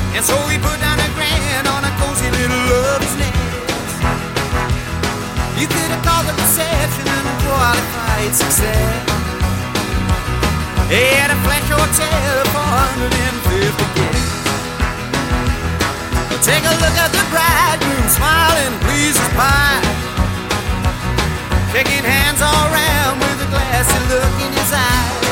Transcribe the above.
And so we put down $1,000 on a cozy little lover's nest. You could have called the reception and qualified success. They had a flash hotel for 150 guests. Take a look at the bridegroom smiling, pleased as pie, shaking hands all around with a glassy look in his eyes.